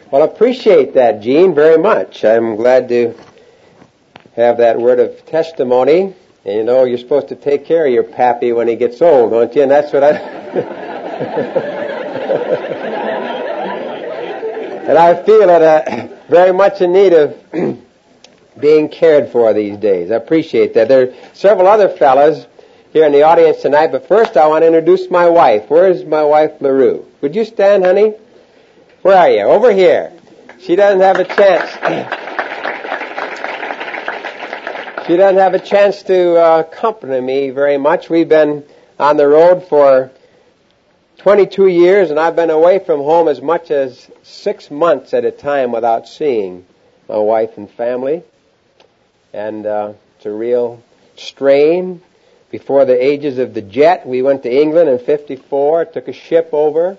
Well, I appreciate that, Gene, very much. I'm glad to have that word of testimony. And you know, you're supposed to take care of your pappy when he gets old, don't you? And that's what I... and I feel that very much in need of being cared for these days. I appreciate that. There are several other fellas here in the audience tonight, but first I want to introduce my wife. Where's my wife, LaRue? Would you stand, honey? Where are you? Over here. She doesn't have a chance. She doesn't have a chance to accompany me very much. We've been on the road for 22 years, and I've been away from home as much as 6 months at a time without seeing my wife and family. And it's a real strain. Before the ages of the jet, we went to England in '54, took a ship over.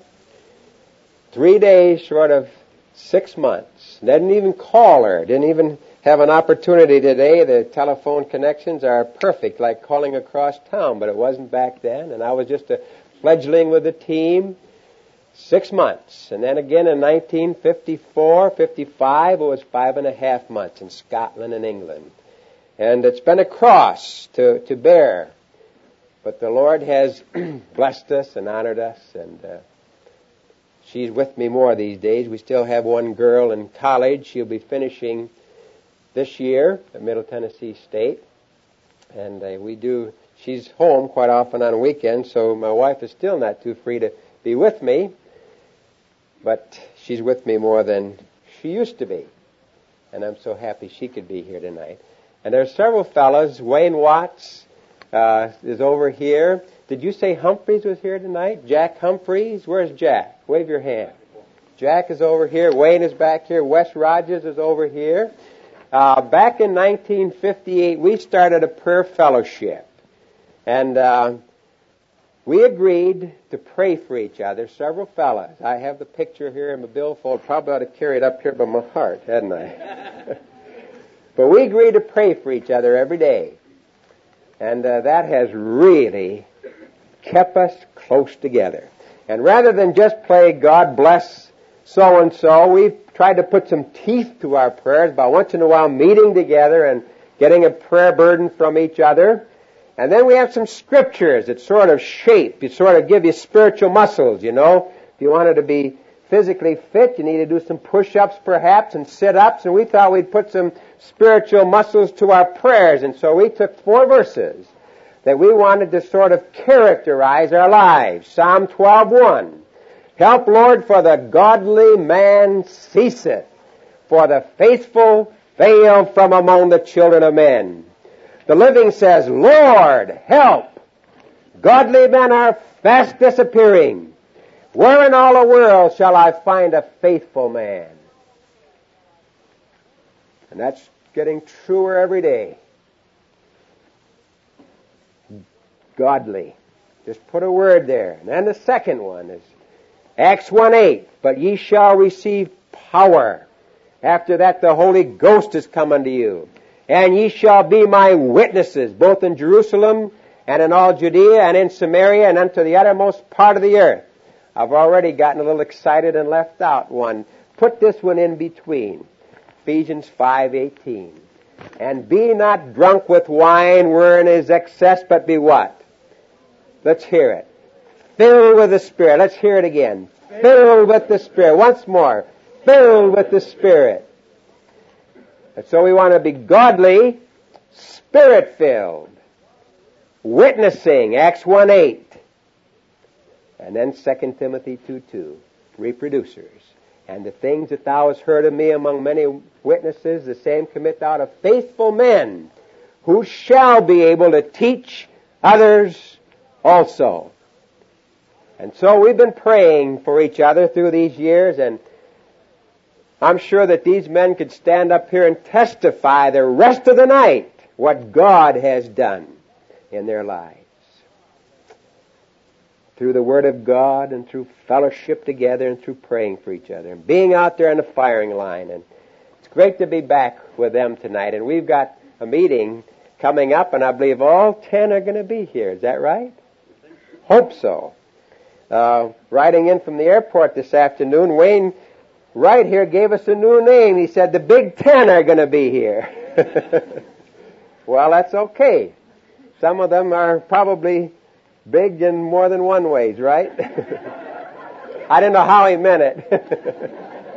3 days short of 6 months. Didn't even call her. Didn't even have an opportunity today. The telephone connections are perfect, like calling across town, but it wasn't back then. And I was just a fledgling with the team. 6 months. And then again in 1954, 55, it was 5.5 months in Scotland and England. And it's been a cross to bear. But the Lord has blessed us and honored us, and she's with me more these days. We still have one girl in college. She'll be finishing this year at Middle Tennessee State. And she's home quite often on weekends, so my wife is still not too free to be with me. But she's with me more than she used to be. And I'm so happy she could be here tonight. And there are several fellows. Wayne Watts is over here. Did you say Humphreys was here tonight? Jack Humphreys? Where's Jack? Wave your hand. Jack is over here. Wayne is back here. Wes Rogers is over here. Back in 1958, we started a prayer fellowship. And we agreed to pray for each other, several fellas. I have the picture here in my billfold. Probably ought to carry it up here by my heart, hadn't I? But we agreed to pray for each other every day. And that has really kept us close together. And rather than just play God bless so-and-so, we've tried to put some teeth to our prayers by once in a while meeting together and getting a prayer burden from each other. And then we have some scriptures that sort of shape, you sort of give you spiritual muscles, you know. If you wanted to be physically fit, you need to do some push-ups perhaps and sit-ups. And we thought we'd put some spiritual muscles to our prayers. And so we took 4 verses that we wanted to sort of characterize our lives. Psalm 12:1. Help, Lord, for the godly man ceaseth, for the faithful fail from among the children of men. The Living says, Lord, help. Godly men are fast disappearing. Where in all the world shall I find a faithful man? And that's getting truer every day. Godly. Just put a word there. And then the second one is Acts 1:8. But ye shall receive power. After that the Holy Ghost is come unto you. And ye shall be my witnesses, both in Jerusalem and in all Judea and in Samaria and unto the uttermost part of the earth. I've already gotten a little excited and left out one. Put this one in between. Ephesians 5:18. And be not drunk with wine wherein is excess, but be what? Let's hear it. Filled with the Spirit. Let's hear it again. Filled with the Spirit. Once more. Filled with the Spirit. And so we want to be godly, Spirit-filled. Witnessing, Acts 1:8. And then 2 Timothy 2:2. Reproducers. And the things that thou hast heard of me among many witnesses, the same commit thou to faithful men, who shall be able to teach others also. And so we've been praying for each other through these years, and I'm sure that these men could stand up here and testify the rest of the night what God has done in their lives. Through the Word of God and through fellowship together and through praying for each other and being out there in the firing line. And it's great to be back with them tonight. And we've got a meeting coming up, and I believe all 10 are going to be here. Is that right? Hope so. Riding in from the airport this afternoon, Wayne Wright here gave us a new name. He said the Big Ten are going to be here. Well, that's okay. Some of them are probably big in more than one ways, right? I didn't know how he meant it.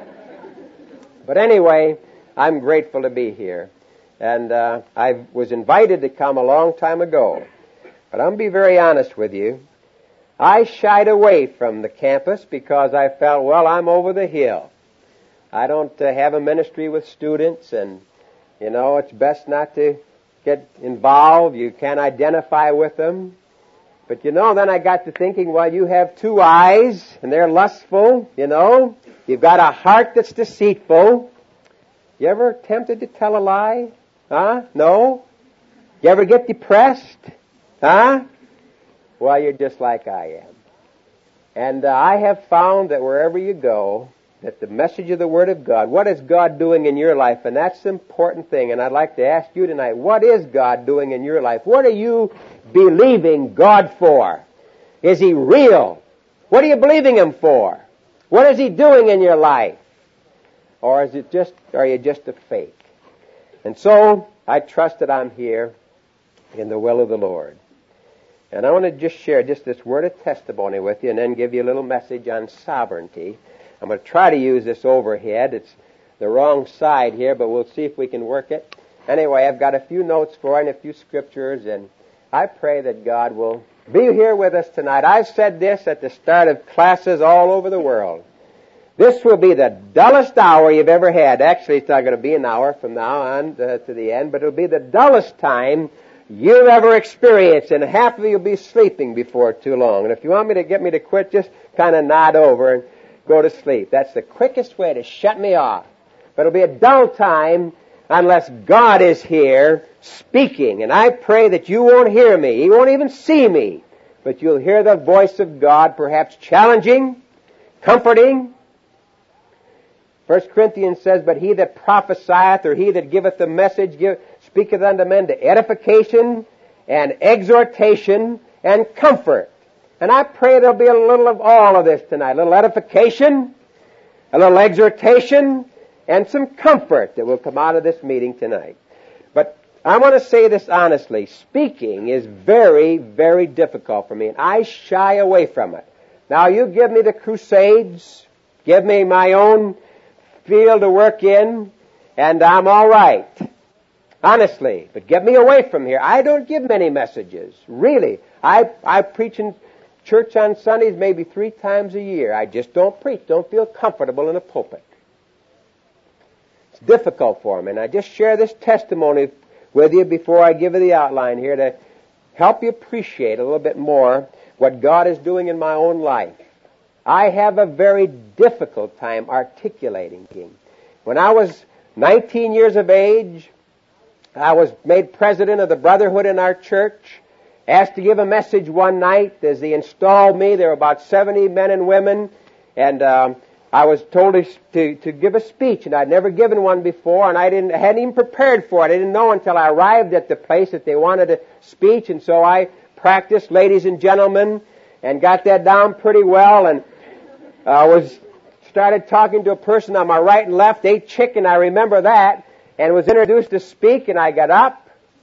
But anyway, I'm grateful to be here. And I was invited to come a long time ago. But I'm going to be very honest with you. I shied away from the campus because I felt, well, I'm over the hill. I don't have a ministry with students, and, it's best not to get involved. You can't identify with them. But, then I got to thinking, well, you have two eyes, and they're lustful, You've got a heart that's deceitful. You ever tempted to tell a lie? Huh? No? You ever get depressed? Huh? Well, you're just like I am. And I have found that wherever you go, that the message of the Word of God, what is God doing in your life? And that's the important thing. And I'd like to ask you tonight, what is God doing in your life? What are you believing God for? Is He real? What are you believing Him for? What is He doing in your life? Or are you just a fake? And so, I trust that I'm here in the will of the Lord. And I want to just share just this word of testimony with you and then give you a little message on sovereignty. I'm going to try to use this overhead. It's the wrong side here, but we'll see if we can work it. Anyway, I've got a few notes for you and a few scriptures, and I pray that God will be here with us tonight. I've said this at the start of classes all over the world. This will be the dullest hour you've ever had. Actually, it's not going to be an hour from now on to the end, but it'll be the dullest time you've ever experienced, and half of you will be sleeping before too long. And if you want me to get me to quit, just kind of nod over and go to sleep. That's the quickest way to shut me off. But it'll be a dull time unless God is here speaking. And I pray that you won't hear me. You won't even see me. But you'll hear the voice of God, perhaps challenging, comforting. 1 Corinthians says, but he that prophesieth, or he that giveth the message, speaketh unto men to edification and exhortation and comfort. And I pray there'll be a little of all of this tonight. A little edification, a little exhortation, and some comfort that will come out of this meeting tonight. But I want to say this honestly. Speaking is very, very difficult for me, and I shy away from it. Now, you give me the crusades, give me my own field to work in, and I'm all right. Honestly. But get me away from here. I don't give many messages. Really. I preach in church on Sundays maybe 3 times a year. I just don't preach. Don't feel comfortable in a pulpit. It's difficult for me. And I just share this testimony with you before I give you the outline here to help you appreciate a little bit more what God is doing in my own life. I have a very difficult time articulating Him. When I was 19 years of age, I was made president of the Brotherhood in our church. Asked to give a message one night. As they installed me, there were about 70 men and women, and I was told to give a speech, and I'd never given one before, and I hadn't even prepared for it. I didn't know until I arrived at the place that they wanted a speech, and so I practiced, ladies and gentlemen, and got that down pretty well, and started talking to a person on my right and left, ate chicken, I remember that, and was introduced to speak, and I got up.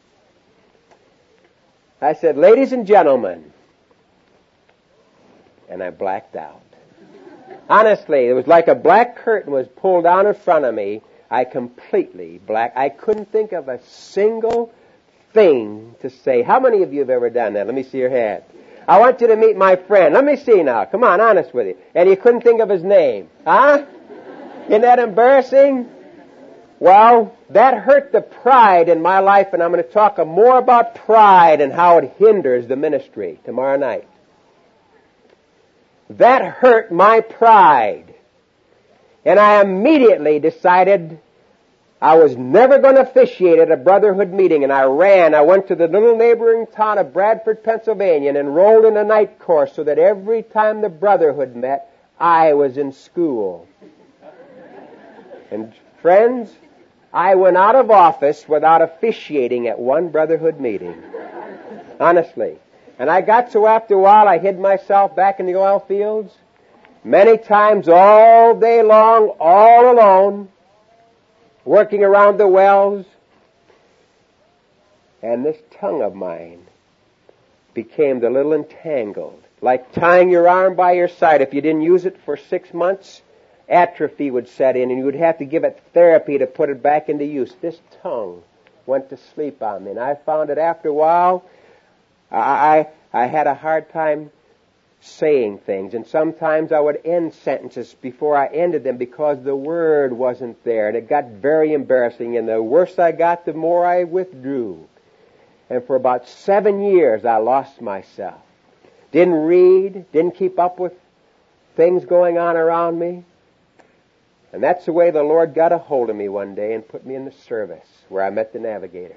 I said, ladies and gentlemen, and I blacked out. Honestly, it was like a black curtain was pulled down in front of me. I completely black. I couldn't think of a single thing to say. How many of you have ever done that? Let me see your hand. I want you to meet my friend. Let me see now. Come on, honest with you. And you couldn't think of his name. Huh? Isn't that embarrassing? Well, that hurt the pride in my life, and I'm going to talk more about pride and how it hinders the ministry tomorrow night. That hurt my pride. And I immediately decided I was never going to officiate at a Brotherhood meeting, and I ran. I went to the little neighboring town of Bradford, Pennsylvania, and enrolled in a night course so that every time the Brotherhood met, I was in school. And friends, I went out of office without officiating at one Brotherhood meeting. Honestly. And I got so after a while I hid myself back in the oil fields. Many times all day long, all alone, working around the wells. And this tongue of mine became a little entangled. Like tying your arm by your side. If you didn't use it for 6 months, atrophy would set in and you would have to give it therapy to put it back into use. This tongue went to sleep on me. And I found that after a while, I had a hard time saying things. And sometimes I would end sentences before I ended them because the word wasn't there. And it got very embarrassing. And the worse I got, the more I withdrew. And for about 7 years, I lost myself. Didn't read, didn't keep up with things going on around me. And that's the way the Lord got a hold of me one day and put me in the service where I met the Navigators.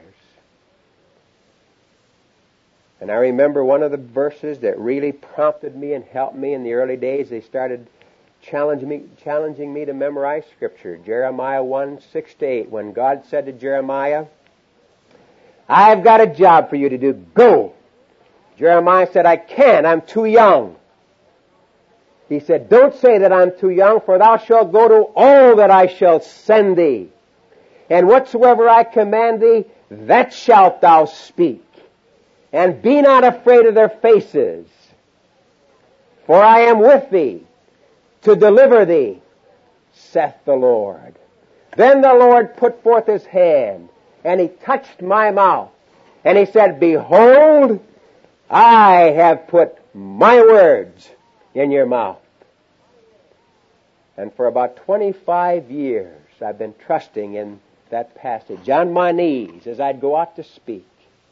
And I remember one of the verses that really prompted me and helped me in the early days. They started challenging me to memorize Scripture. Jeremiah 1:6-8, when God said to Jeremiah, "I've got a job for you to do. Go." Jeremiah said, "I can't. I'm too young." He said, "Don't say that I'm too young, for thou shalt go to all that I shall send thee. And whatsoever I command thee, that shalt thou speak. And be not afraid of their faces, for I am with thee to deliver thee, saith the Lord." Then the Lord put forth his hand, and he touched my mouth. And he said, "Behold, I have put my words in your mouth." And for about 25 years, I've been trusting in that passage on my knees as I'd go out to speak.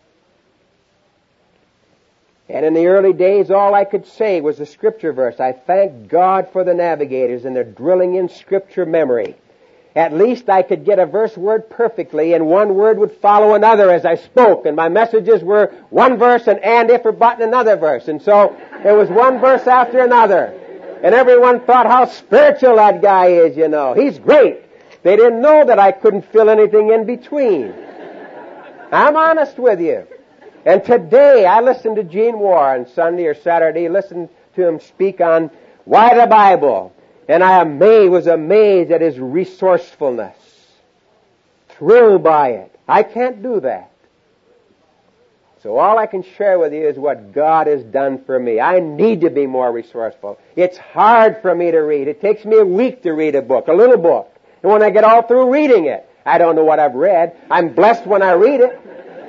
And in the early days, all I could say was a Scripture verse. I thank God for the Navigators and their drilling in Scripture memory. At least I could get a verse word perfectly, and one word would follow another as I spoke. And my messages were one verse and if or but and another verse. And so it was one verse after another. And everyone thought how spiritual that guy is, you know. He's great. They didn't know that I couldn't fill anything in between. I'm honest with you. And today I listened to Gene Warr on Sunday or Saturday, listened to him speak on why the Bible. And I was amazed at his resourcefulness. Thrilled by it. I can't do that. So all I can share with you is what God has done for me. I need to be more resourceful. It's hard for me to read. It takes me a week to read a book, a little book. And when I get all through reading it, I don't know what I've read. I'm blessed when I read it.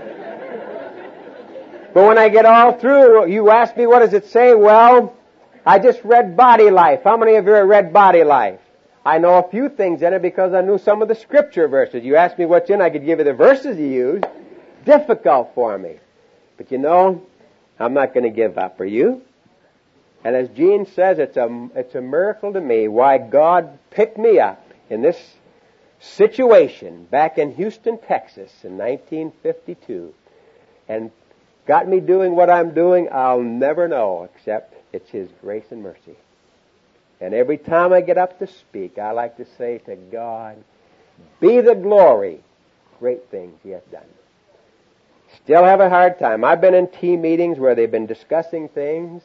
But when I get all through, you ask me, what does it say? Well, I just read Body Life. How many of you have read Body Life? I know a few things in it because I knew some of the Scripture verses. You ask me what's in, I could give you the verses you use. Difficult for me. But you know, I'm not going to give up. Are you? And as Gene says, it's a miracle to me why God picked me up in this situation back in Houston, Texas in 1952 and got me doing what I'm doing. I'll never know except it's His grace and mercy. And every time I get up to speak, I like to say to God, be the glory, great things He hath done. Still have a hard time. I've been in team meetings where they've been discussing things,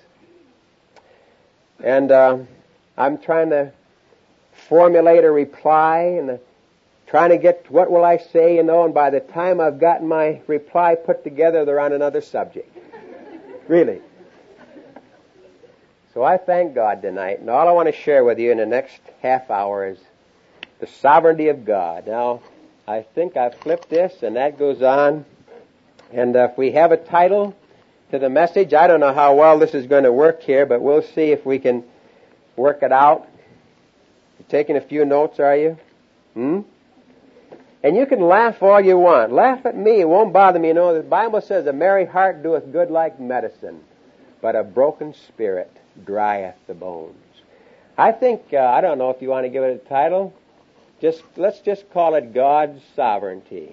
and I'm trying to formulate a reply and trying to get what will I say, and by the time I've gotten my reply put together, they're on another subject. Really. So I thank God tonight, and all I want to share with you in the next half hour is the sovereignty of God. Now, I think I flipped this, and that goes on. And if we have a title to the message, I don't know how well this is going to work here, but we'll see if we can work it out. You're taking a few notes, are you? And you can laugh all you want. Laugh at me. It won't bother me. You know, the Bible says, a merry heart doeth good like medicine, but a broken spirit drieth the bones. I think, I don't know if you want to give it a title. Let's just call it God's Sovereignty.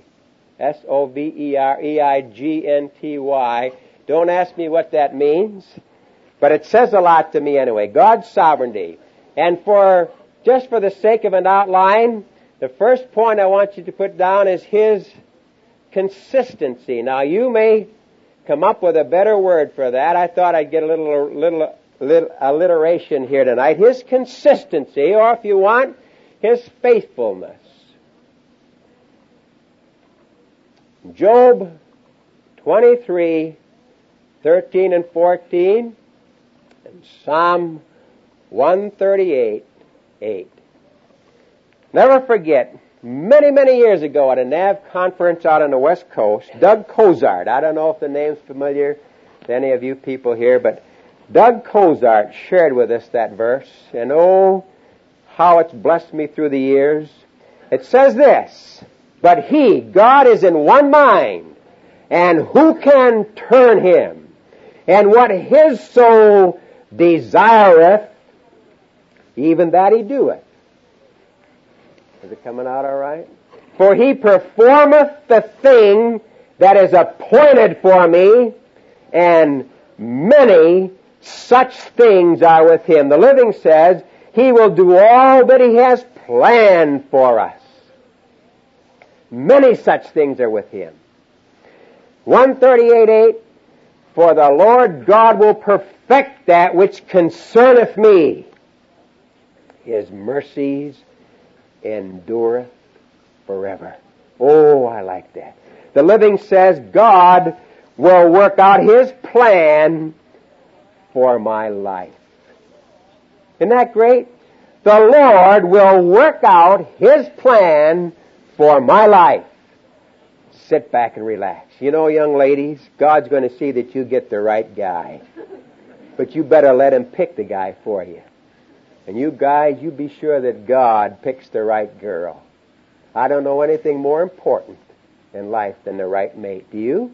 Sovereignty. Don't ask me what that means, but it says a lot to me anyway. God's sovereignty. And just for the sake of an outline, the first point I want you to put down is His consistency. Now, you may come up with a better word for that. I thought I'd get a little alliteration here tonight. His consistency, or if you want, His faithfulness. Job 23, 13 and 14, and Psalm 138, 8. Never forget, many, many years ago at a NAV conference out on the West Coast, Doug Cozart, I don't know if the name's familiar to any of you people here, but Doug Cozart shared with us that verse, and oh, how it's blessed me through the years. It says this, but He, God, is in one mind, and who can turn Him? And what His soul desireth, even that He doeth. Is it coming out all right? For He performeth the thing that is appointed for me, and many such things are with Him. The Living says, He will do all that He has planned for us. Many such things are with Him. 138:8, for the Lord God will perfect that which concerneth me. His mercies endureth forever. Oh, I like that. The Living says God will work out His plan for my life. Isn't that great? The Lord will work out His plan for my life. Sit back and relax. You know, young ladies, God's going to see that you get the right guy. But you better let Him pick the guy for you. And you guys, you be sure that God picks the right girl. I don't know anything more important in life than the right mate. Do you?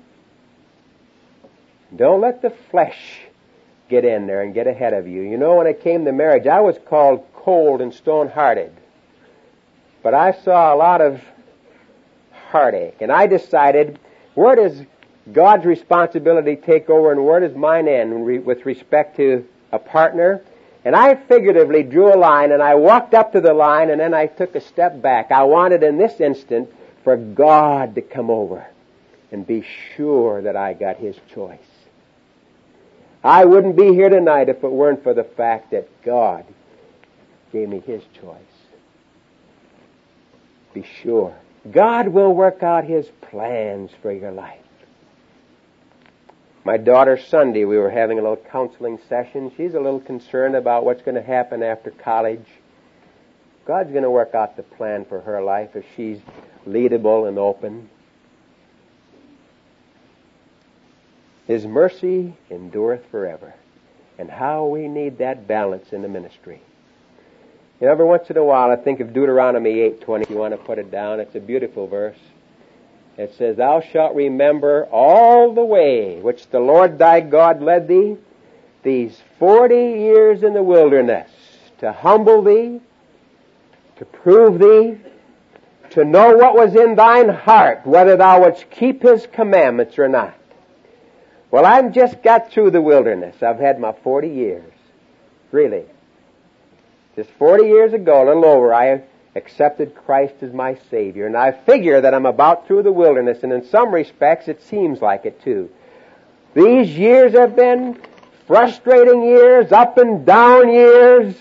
Don't let the flesh get in there and get ahead of you. You know, when it came to marriage, I was called cold and stone-hearted. But I saw a lot of heartache. And I decided, where does God's responsibility take over and where does mine end with respect to a partner? And I figuratively drew a line, and I walked up to the line, and then I took a step back. I wanted in this instant for God to come over and be sure that I got His choice. I wouldn't be here tonight if it weren't for the fact that God gave me His choice. Be sure. God will work out His plans for your life. My daughter Sunday, we were having a little counseling session. She's a little concerned about what's going to happen after college. God's going to work out the plan for her life if she's leadable and open. His mercy endureth forever. And how we need that balance in the ministry. You know, every once in a while I think of Deuteronomy 8:20. If you want to put it down, it's a beautiful verse. It says, thou shalt remember all the way which the Lord thy God led thee these 40 years in the wilderness, to humble thee, to prove thee, to know what was in thine heart, whether thou wouldst keep His commandments or not. Well, I've just got through the wilderness. I've had my 40 years. Really. Just 40 years ago, a little over, I accepted Christ as my Savior. And I figure that I'm about through the wilderness, and in some respects it seems like it too. These years have been frustrating years, up and down years,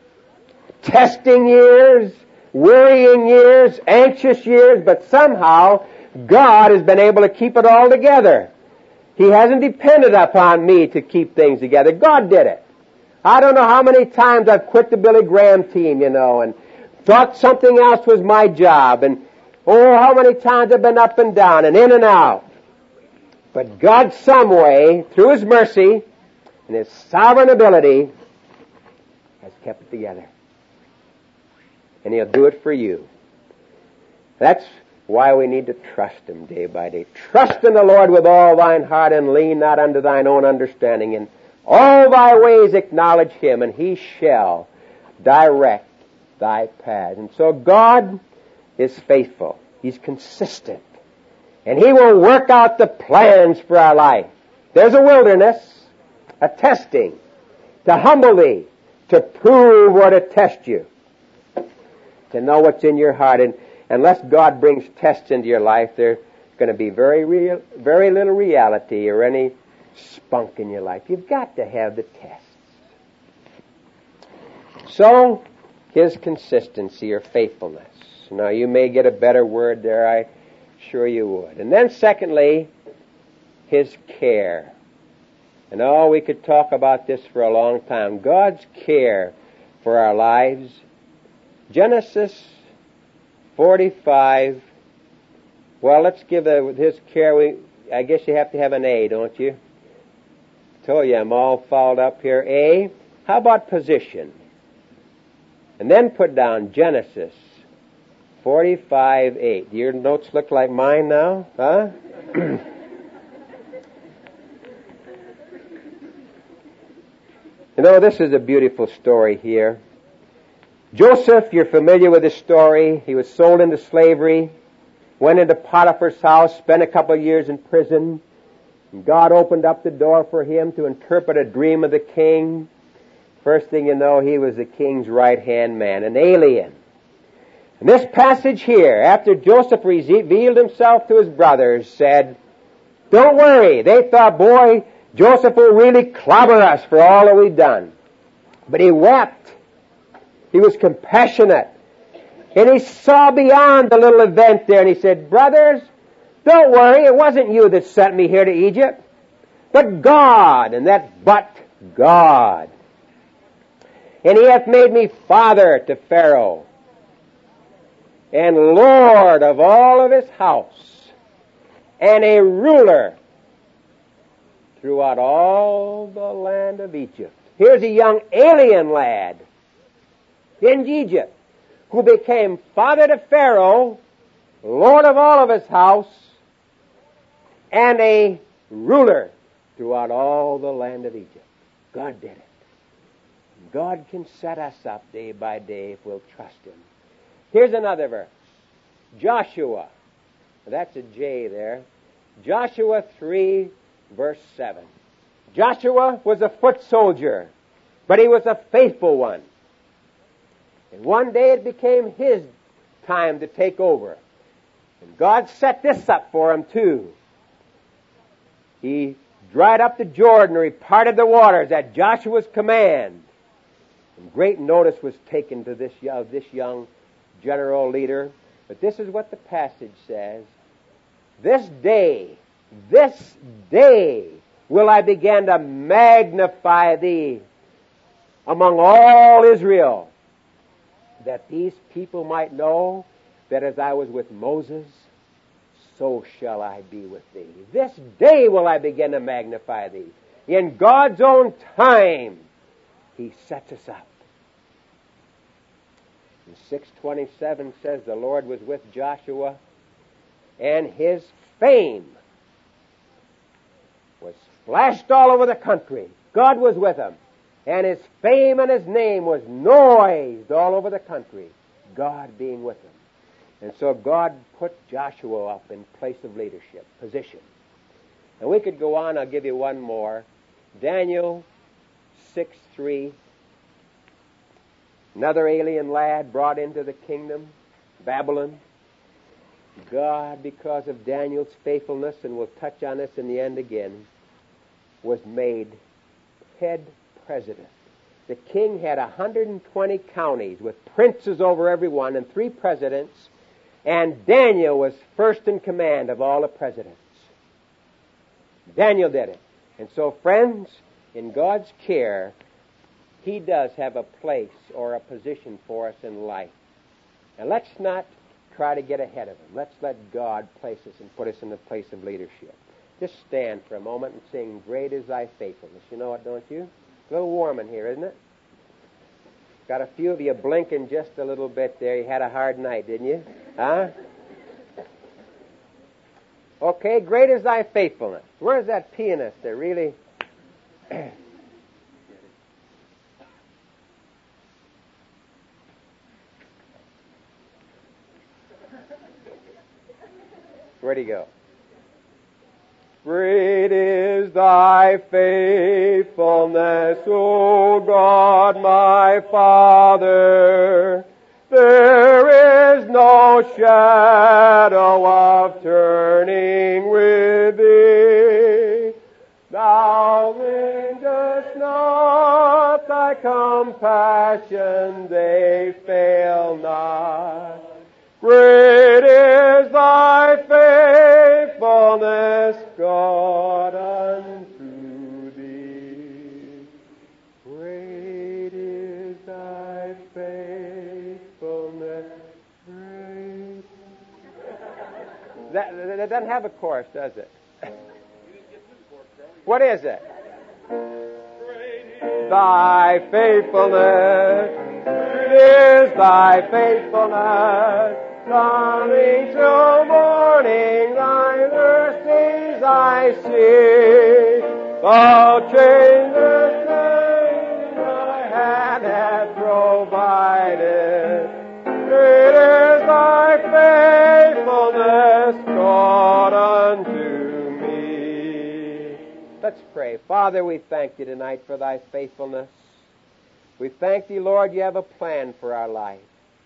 testing years, worrying years, anxious years, but somehow God has been able to keep it all together. He hasn't depended upon me to keep things together. God did it. I don't know how many times I've quit the Billy Graham team, you know, and thought something else was my job. And, oh, how many times I've been up and down and in and out. But God, some way, through His mercy and His sovereign ability, has kept it together. And He'll do it for you. That's why we need to trust Him day by day. Trust in the Lord with all thine heart, and lean not unto thine own understanding. In all thy ways acknowledge Him, and He shall direct thy path. And so God is faithful. He's consistent. And He will work out the plans for our life. There's a wilderness, a testing, to humble thee, to prove or to test you, to know what's in your heart. And unless God brings tests into your life, there's going to be very little reality or any spunk in your life. You've got to have the tests. So, His consistency or faithfulness. Now, you may get a better word there, I'm sure you would. And then secondly, His care. And oh, we could talk about this for a long time. God's care for our lives. Genesis 45. Well, let's give His care. I guess you have to have an A, don't you? I told you I'm all fouled up here. A. How about position? And then put down Genesis 45:8. Do your notes look like mine now? Huh? You know, this is a beautiful story here. Joseph, you're familiar with his story. He was sold into slavery, went into Potiphar's house, spent a couple of years in prison. And God opened up the door for him to interpret a dream of the king. First thing you know, he was the king's right-hand man, an alien. And this passage here, after Joseph revealed himself to his brothers, said, don't worry. They thought, boy, Joseph will really clobber us for all that we've done. But he wept. He was compassionate. And he saw beyond the little event there, and he said, brothers, don't worry. It wasn't you that sent me here to Egypt, but God, and that but God. And He hath made me father to Pharaoh, and Lord of all of his house, and a ruler throughout all the land of Egypt. Here's a young alien lad in Egypt who became father to Pharaoh, Lord of all of his house, and a ruler throughout all the land of Egypt. God did it. God can set us up day by day if we'll trust Him. Here's another verse. Joshua. That's a J there. Joshua 3, verse 7. Joshua was a foot soldier, but he was a faithful one. And one day it became his time to take over. And God set this up for him too. He dried up the Jordan, or he parted the waters at Joshua's command. And great notice was taken to this young general leader. But this is what the passage says. This day will I begin to magnify thee among all Israel, that these people might know that as I was with Moses, so shall I be with thee. This day will I begin to magnify thee. In God's own time, He sets us up. And 6:27 says the Lord was with Joshua, and his fame was flashed all over the country. God was with him. And his fame and his name was noised all over the country, God being with him. And so God put Joshua up in place of leadership, position. And we could go on. I'll give you one more. Daniel 6:3. Another alien lad brought into the kingdom, Babylon. God, because of Daniel's faithfulness, and we'll touch on this in the end again, was made head president. The king had 120 counties with princes over every one and 3 presidents, and Daniel was first in command of all the presidents. Daniel did it. And so, friends, in God's care, He does have a place or a position for us in life. And let's not try to get ahead of Him. Let's let God place us and put us in the place of leadership. Just stand for a moment and sing, Great is Thy Faithfulness. You know it, don't you? A little warm in here, isn't it? Got a few of you blinking just a little bit there. You had a hard night, didn't you? Huh? Okay, great is Thy faithfulness. Where's that pianist that really... Where'd he go? Great is Thy faithfulness, O God, my Father. There is no shadow of turning with Thee. Thou windest not Thy compassion That doesn't have a chorus, does it? What is it? Thy faithfulness, it is thy faithfulness, morning till morning, thy mercies I see. Thou changest things thy hand hath provided. Great is thy faithfulness, God, unto me. Let's pray. Father, we thank you tonight for thy faithfulness. We thank thee, Lord, you have a plan for our life.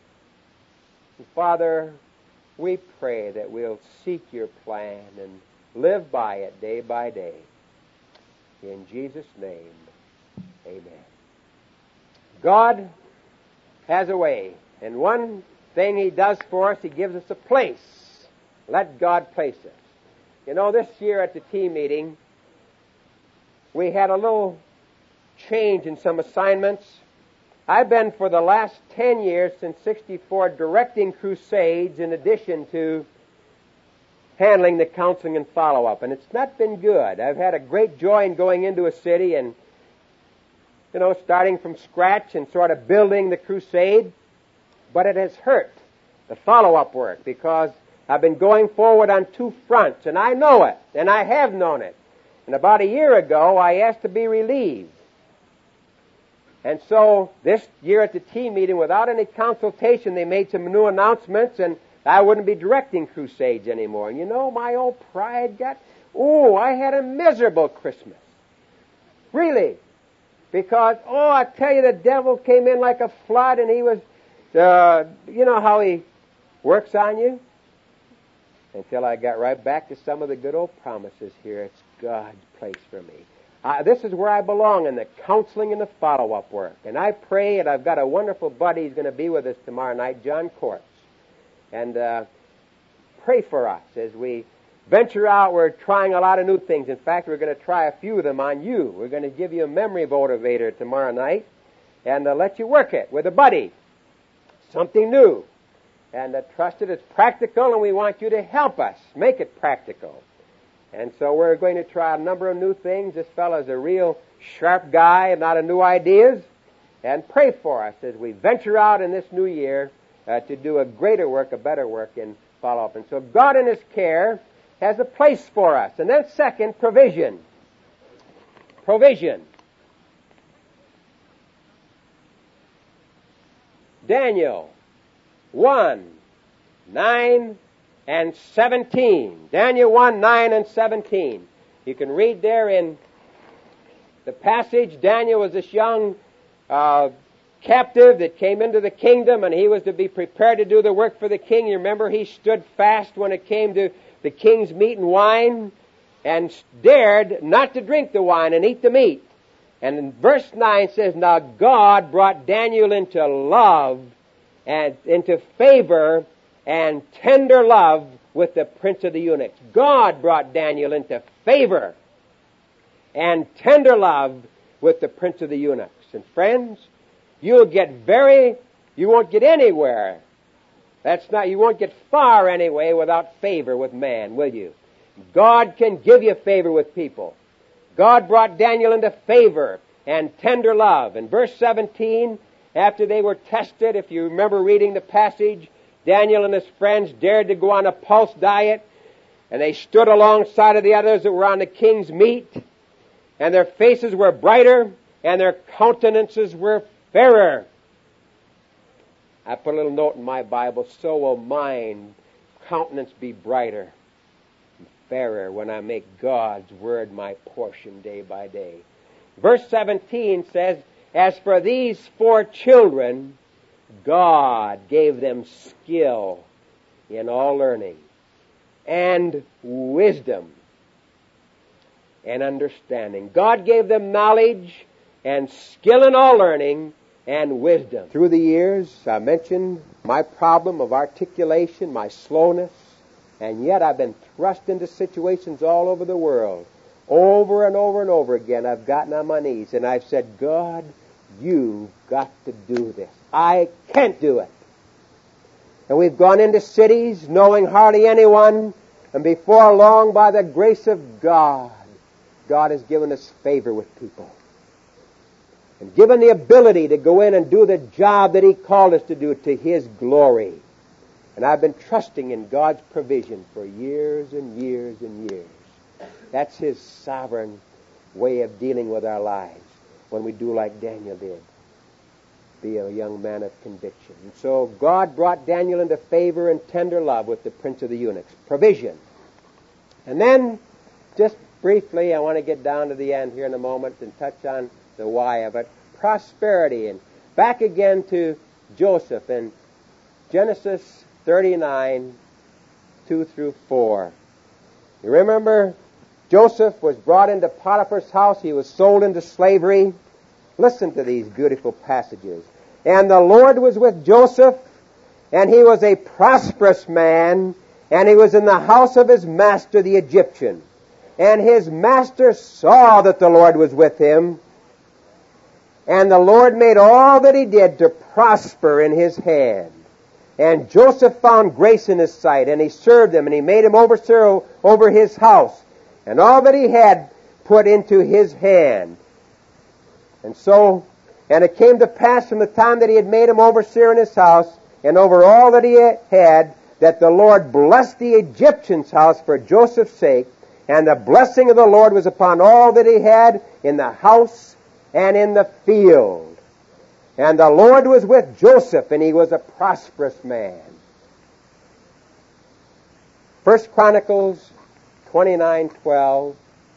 And Father, we pray that we'll seek your plan and live by it day by day. In Jesus' name, amen. God has a way. And one thing he does for us, he gives us a place. Let God place us. You know, this year at the tea meeting, we had a little change in some assignments. I've been for the last 10 years, since 64, directing crusades in addition to handling the counseling and follow-up. And it's not been good. I've had a great joy in going into a city and, starting from scratch and sort of building the crusade. But it has hurt the follow-up work because I've been going forward on two fronts, and I know it, and I have known it. And about a year ago, I asked to be relieved. And so this year at the tea meeting, without any consultation, they made some new announcements, and I wouldn't be directing crusades anymore. And my old pride I had a miserable Christmas. Really. Because, I tell you, the devil came in like a flood, and he was, you know how he works on you? Until I got right back to some of the good old promises here. It's God's place for me. This is where I belong, in the counseling and the follow-up work. And I pray, and I've got a wonderful buddy who's going to be with us tomorrow night, John Kortz. And pray for us as we venture out. We're trying a lot of new things. In fact, we're going to try a few of them on you. We're going to give you a memory motivator tomorrow night and let you work it with a buddy. Something new. And trust it, it's practical, and we want you to help us make it practical. And so we're going to try a number of new things. This fellow's a real sharp guy and a lot of new ideas. And pray for us as we venture out in this new year to do a greater work, a better work in follow-up. And so God in His care has a place for us. And then second, provision. Provision. Daniel 1, 9, and 17. Daniel 1, 9, and 17. You can read there in the passage. Daniel was this young captive that came into the kingdom, and he was to be prepared to do the work for the king. You remember he stood fast when it came to the king's meat and wine, and dared not to drink the wine and eat the meat. And in verse 9 says, now God brought Daniel into love and into favor and tender love with the prince of the eunuchs. God brought Daniel into favor and tender love with the prince of the eunuchs. And friends, you won't get anywhere. You won't get far anyway without favor with man, will you? God can give you favor with people. God brought Daniel into favor and tender love. In verse 17, after they were tested, if you remember reading the passage, Daniel and his friends dared to go on a pulse diet, and they stood alongside of the others that were on the king's meat, and their faces were brighter, and their countenances were fairer. I put a little note in my Bible, so will mine countenance be brighter and fairer when I make God's word my portion day by day. Verse 17 says, as for these 4 children, God gave them skill in all learning and wisdom and understanding. God gave them knowledge and skill in all learning and wisdom. Through the years, I mentioned my problem of articulation, my slowness, and yet I've been thrust into situations all over the world. Over and over and over again, I've gotten on my knees and I've said, God, you've got to do this. I can't do it. And we've gone into cities knowing hardly anyone, and before long, by the grace of God, God has given us favor with people. And given the ability to go in and do the job that He called us to do to His glory. And I've been trusting in God's provision for years and years and years. That's His sovereign way of dealing with our lives when we do like Daniel did. Be a young man of conviction. And so God brought Daniel into favor and tender love with the prince of the eunuchs. Provision. And then, just briefly, I want to get down to the end here in a moment and touch on the why of it. Prosperity. And back again to Joseph in Genesis 39, 2 through 4. You remember, Joseph was brought into Potiphar's house. He was sold into slavery. Listen to these beautiful passages. And the Lord was with Joseph, and he was a prosperous man, and he was in the house of his master the Egyptian. And his master saw that the Lord was with him, and the Lord made all that he did to prosper in his hand. And Joseph found grace in his sight, and he served him, and he made him overseer over his house, and all that he had put into his hand. And it came to pass from the time that he had made him overseer in his house, and over all that he had, that the Lord blessed the Egyptian's house for Joseph's sake, and the blessing of the Lord was upon all that he had in the house and in the field. And the Lord was with Joseph, and he was a prosperous man. 1 Chronicles 29:12.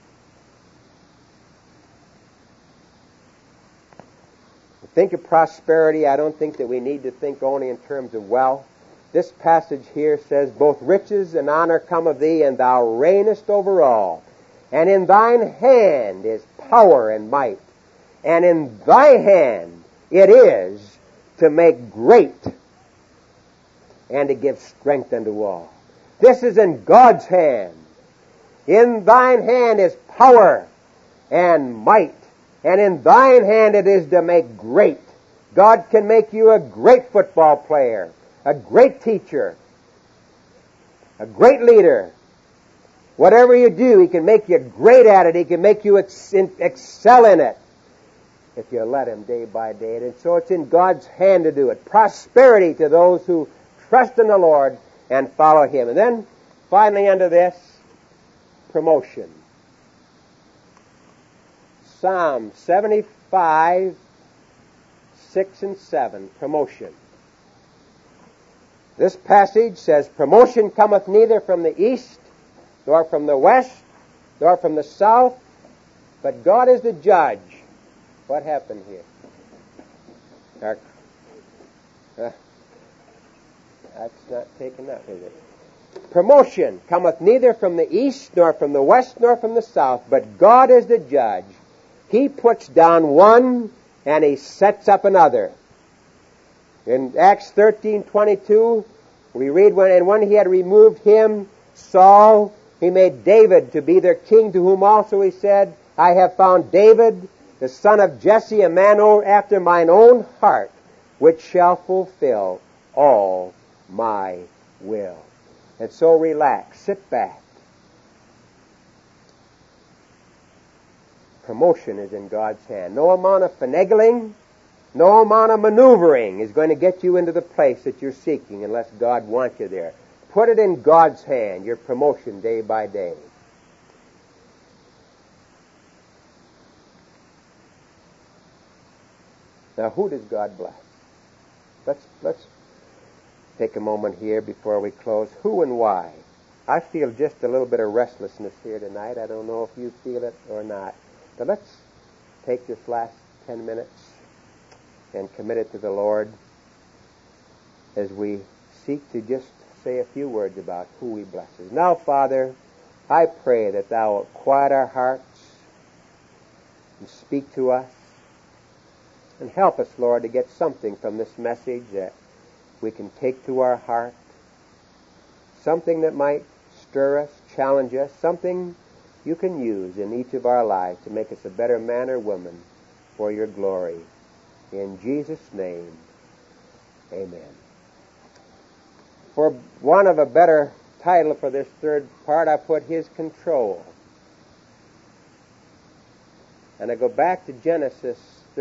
Think of prosperity. I don't think that we need to think only in terms of wealth. This passage here says, both riches and honor come of thee, and thou reignest over all. And in thine hand is power and might. And in thy hand it is to make great and to give strength unto all. This is in God's hand. In thine hand is power and might. And in thine hand it is to make great. God can make you a great football player, a great teacher, a great leader. Whatever you do, He can make you great at it. He can make you excel in it if you let Him day by day. And so it's in God's hand to do it. Prosperity to those who trust in the Lord and follow Him. And then, finally, under this, promotion. Psalm 75, 6 and 7, promotion. This passage says, promotion cometh neither from the east, nor from the west, nor from the south, but God is the judge. What happened here? That's not taken up, is it? Promotion cometh neither from the east, nor from the west, nor from the south, but God is the judge. He puts down one, and He sets up another. In Acts 13:22, we read, when He had removed him, Saul, He made David to be their king, to whom also He said, I have found David, the son of Jesse, a man after mine own heart, which shall fulfill all my will. And so relax, sit back. Promotion is in God's hand. No amount of finagling, no amount of maneuvering is going to get you into the place that you're seeking unless God wants you there. Put it in God's hand, your promotion day by day. Now, who does God bless? Let's take a moment here before we close. Who and why? I feel just a little bit of restlessness here tonight. I don't know if you feel it or not. But let's take this last 10 minutes and commit it to the Lord as we seek to just say a few words about who He blesses. Now, Father, I pray that Thou wilt quiet our hearts and speak to us and help us, Lord, to get something from this message that we can take to our heart, something that might stir us, challenge us, something You can use in each of our lives to make us a better man or woman for Your glory. In Jesus' name, amen. For want of a better title for this third part, I put His control. And I go back to Genesis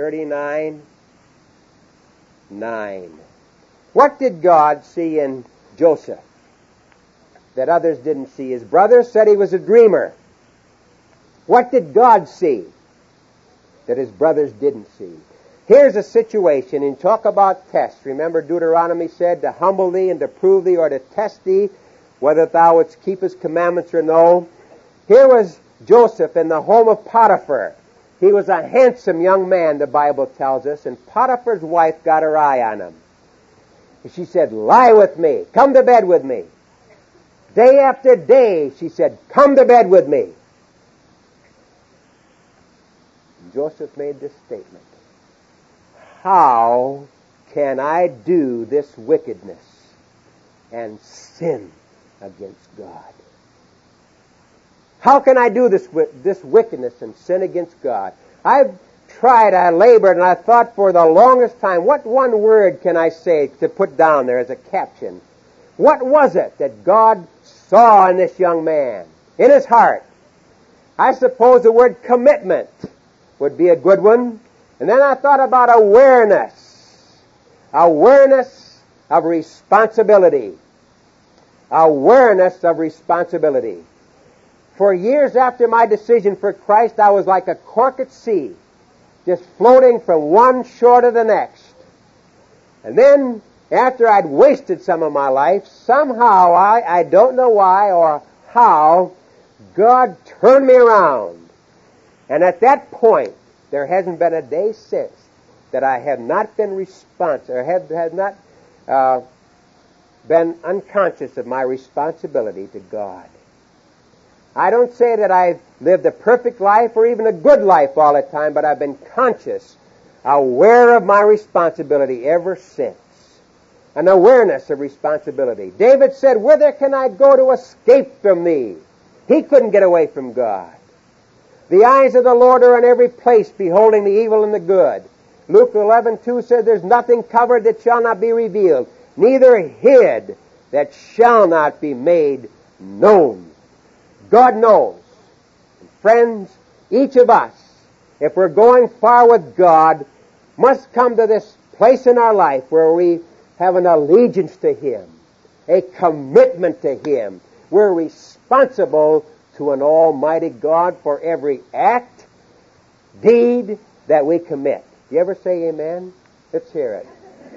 39:9. What did God see in Joseph that others didn't see? His brothers said he was a dreamer. What did God see that his brothers didn't see? Here's a situation, and talk about tests. Remember Deuteronomy said, to humble thee and to prove thee or to test thee, whether thou wouldst keep his commandments or no. Here was Joseph in the home of Potiphar. He was a handsome young man, the Bible tells us, and Potiphar's wife got her eye on him. And she said, lie with me, come to bed with me. Day after day, she said, come to bed with me. And Joseph made this statement. How can I do this wickedness and sin against God? How can I do this wickedness and sin against God? I've tried, I labored, and I thought for the longest time, what one word can I say to put down there as a caption? What was it that God saw in this young man, in his heart? I suppose the word commitment would be a good one. And then I thought about awareness. Awareness of responsibility. Awareness of responsibility. For years after my decision for Christ, I was like a cork at sea, just floating from one shore to the next. And then, after I'd wasted some of my life, somehow, I don't know why or how, God turned me around. And at that point, there hasn't been a day since that I have not been responsible, or have not been unconscious of my responsibility to God. I don't say that I've lived a perfect life or even a good life all the time, but I've been conscious, aware of my responsibility ever since. An awareness of responsibility. David said, whither can I go to escape from thee? He couldn't get away from God. The eyes of the Lord are in every place, beholding the evil and the good. Luke 11:2 says, there's nothing covered that shall not be revealed, neither hid that shall not be made known. God knows. And friends, each of us, if we're going far with God, must come to this place in our life where we have an allegiance to Him, a commitment to Him. We're responsible to an almighty God for every act, deed that we commit. You ever say amen? Let's hear it.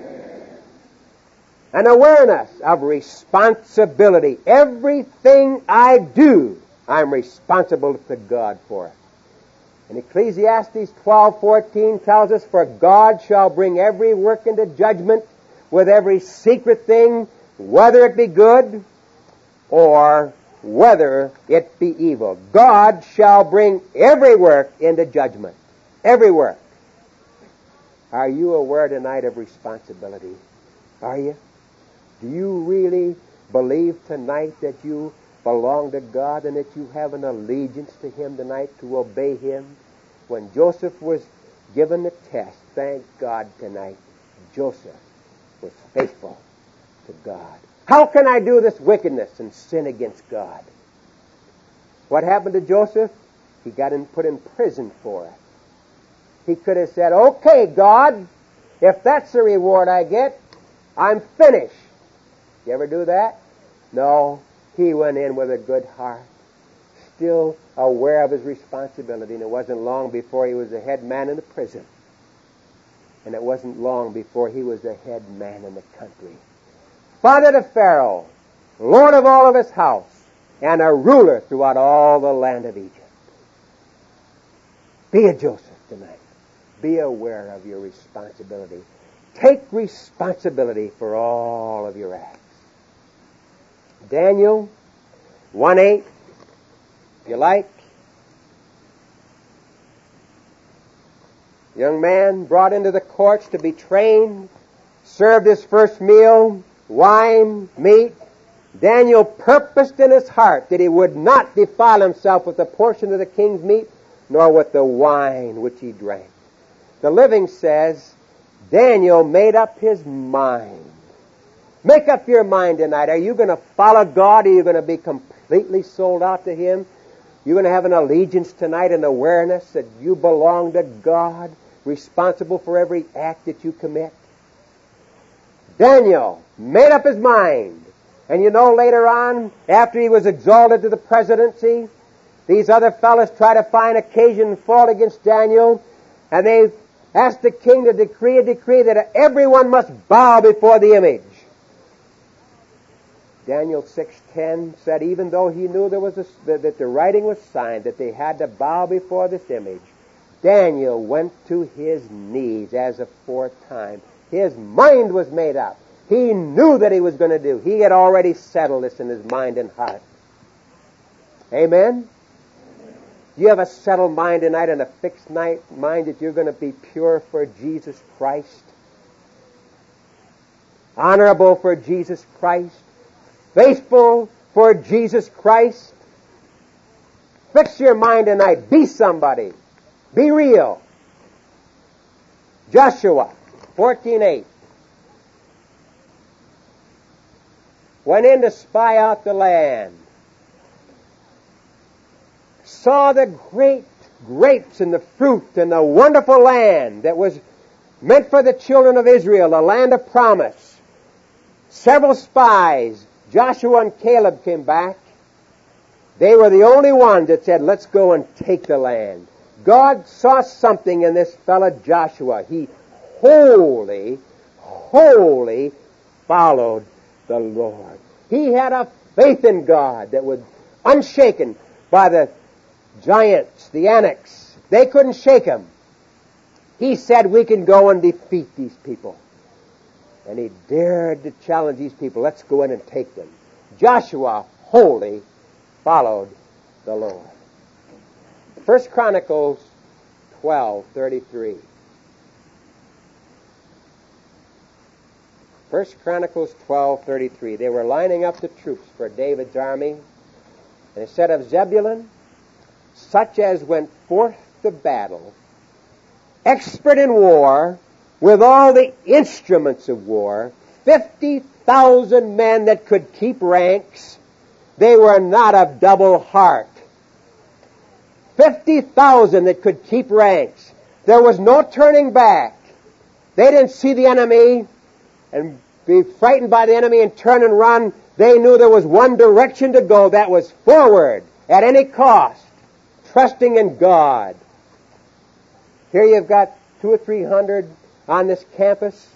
An awareness of responsibility. Everything I do, I'm responsible to God for it. And Ecclesiastes 12:14 tells us, for God shall bring every work into judgment with every secret thing, whether it be good or whether it be evil. God shall bring every work into judgment. Every work. Are you aware tonight of responsibility? Are you? Do you really believe tonight that you belong to God and that you have an allegiance to Him tonight, to obey Him? When Joseph was given the test, thank God tonight, Joseph was faithful to God. How can I do this wickedness and sin against God? What happened to Joseph? He got put in prison for it. He could have said, okay, God, if that's the reward I get, I'm finished. You ever do that? No. He went in with a good heart, still aware of his responsibility, and it wasn't long before he was the head man in the prison. And it wasn't long before he was the head man in the country. Father to Pharaoh, Lord of all of his house, and a ruler throughout all the land of Egypt. Be a Joseph tonight. Be aware of your responsibility. Take responsibility for all of your acts. Daniel 1:8, if you like. Young man brought into the courts to be trained, served his first meal, wine, meat. Daniel purposed in his heart that he would not defile himself with a portion of the king's meat, nor with the wine which he drank. The Living says, Daniel made up his mind. Make up your mind tonight. Are you going to follow God? Are you going to be completely sold out to Him? You're going to have an allegiance tonight, an awareness that you belong to God, responsible for every act that you commit. Daniel made up his mind. And you know, later on, after he was exalted to the presidency, these other fellows try to find occasion and fault against Daniel, and they asked the king to decree a decree that everyone must bow before the image. Daniel 6:10 said even though he knew that the writing was signed, that they had to bow before this image, Daniel went to his knees as aforetime. His mind was made up. He knew that he was going to do. He had already settled this in his mind and heart. Amen? You have a settled mind tonight and a fixed mind that you're going to be pure for Jesus Christ, honorable for Jesus Christ, faithful for Jesus Christ. Fix your mind tonight. Be somebody. Be real. Joshua 14:8 went in to spy out the land. Saw the great grapes and the fruit and the wonderful land that was meant for the children of Israel, the land of promise. Several spies, Joshua and Caleb, came back. They were the only ones that said, let's go and take the land. God saw something in this fellow Joshua. He wholly followed the Lord. He had a faith in God that was unshaken by the giants, the Anaks. They couldn't shake him. He said, we can go and defeat these people. And he dared to challenge these people. Let's go in and take them. Joshua wholly followed the Lord. 1 Chronicles 12:33. 1 Chronicles 12:33. They were lining up the troops for David's army. And it said of Zebulun, such as went forth to battle, expert in war, with all the instruments of war, 50,000 men that could keep ranks. They were not of double heart. 50,000 that could keep ranks. There was no turning back. They didn't see the enemy and be frightened by the enemy and turn and run. They knew there was one direction to go. That was forward at any cost, trusting in God. Here you've got 200 or 300 on this campus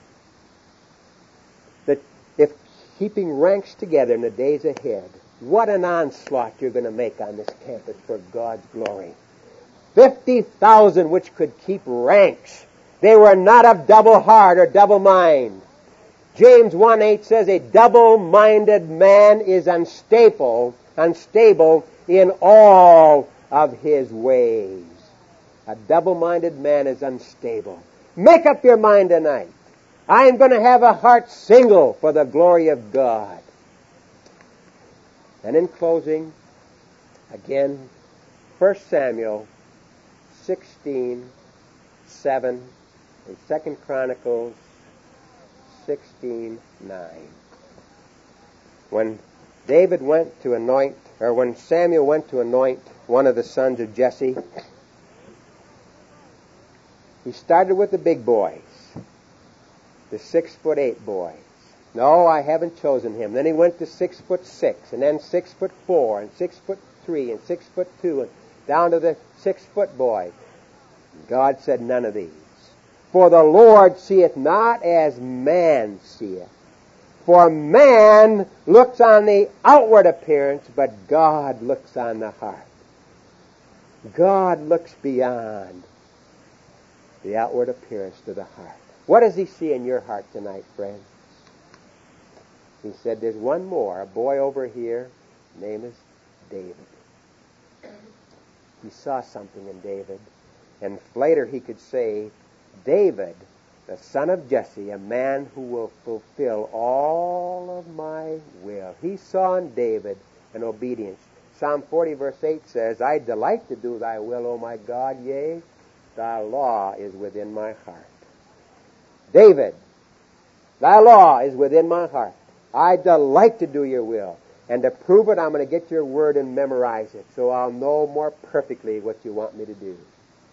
that, if keeping ranks together in the days ahead, what an onslaught you're going to make on this campus for God's glory. 50,000 which could keep ranks. They were not of double heart or double mind. James 1:8 says, a double-minded man is unstable in all of his ways. A double-minded man is unstable. Make up your mind tonight. I am going to have a heart single for the glory of God. And in closing, again, 1 Samuel 16:7 and 2 Chronicles 16:9. When David went to anoint, or when Samuel went to anoint one of the sons of Jesse, he started with the big boys, the 6'8" boys. No, I haven't chosen him. Then he went to 6'6", and then 6'4", and 6'3", and 6'2", and down to the 6-foot boy. God said, none of these. For the Lord seeth not as man seeth. For man looks on the outward appearance, but God looks on the heart. God looks beyond the outward appearance to the heart. What does he see in your heart tonight, friends? He said, there's one more, a boy over here, his name is David. He saw something in David. And later he could say, David, the son of Jesse, a man who will fulfill all of my will. He saw in David an obedience. Psalm 40 verse 8 says, I delight to do thy will, O my God, yea, thy law is within my heart. David Thy law is within my heart. I delight to do your will. And to prove it, I'm going to get your word and memorize it so I'll know more perfectly what you want me to do.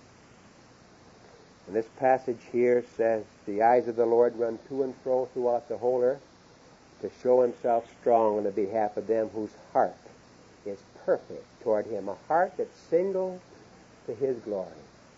And this passage here says, the eyes of the Lord run to and fro throughout the whole earth to show himself strong on the behalf of them whose heart is perfect toward him, a heart that's single to his glory.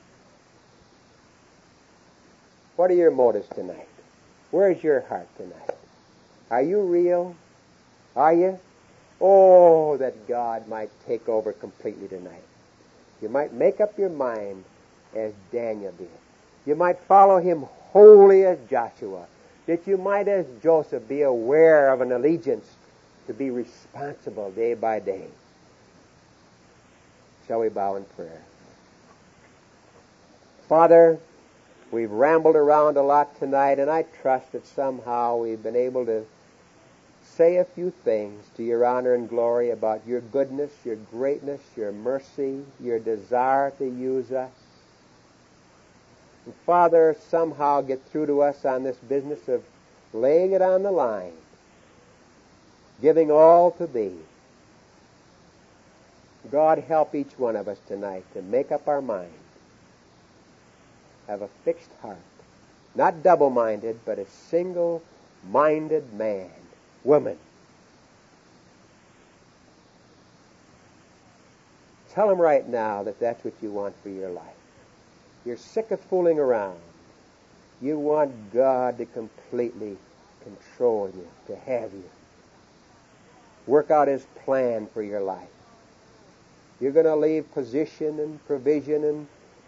What are your motives tonight? Where's your heart tonight? Are you real? Are you? Oh, that God might take over completely tonight. You might make up your mind as Daniel did. You might follow him wholly as Joshua. That you might, as Joseph, be aware of an allegiance to be responsible day by day. Shall we bow in prayer? Father, we've rambled around a lot tonight, and I trust that somehow we've been able to say a few things to your honor and glory about your goodness, your greatness, your mercy, your desire to use us. And Father, somehow get through to us on this business of laying it on the line, giving all to thee. God, help each one of us tonight to make up our mind, have a fixed heart, not double-minded, but a single-minded man, woman. Tell them right now that that's what you want for your life. You're sick of fooling around. You want God to completely control you, to have you. Work out his plan for your life. You're going to leave position and provision and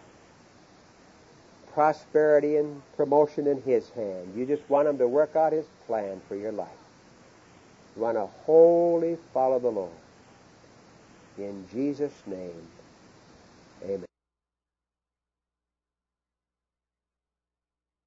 prosperity and promotion in his hand. You just want him to work out his plan for your life. You want to wholly follow the Lord. In Jesus' name, amen.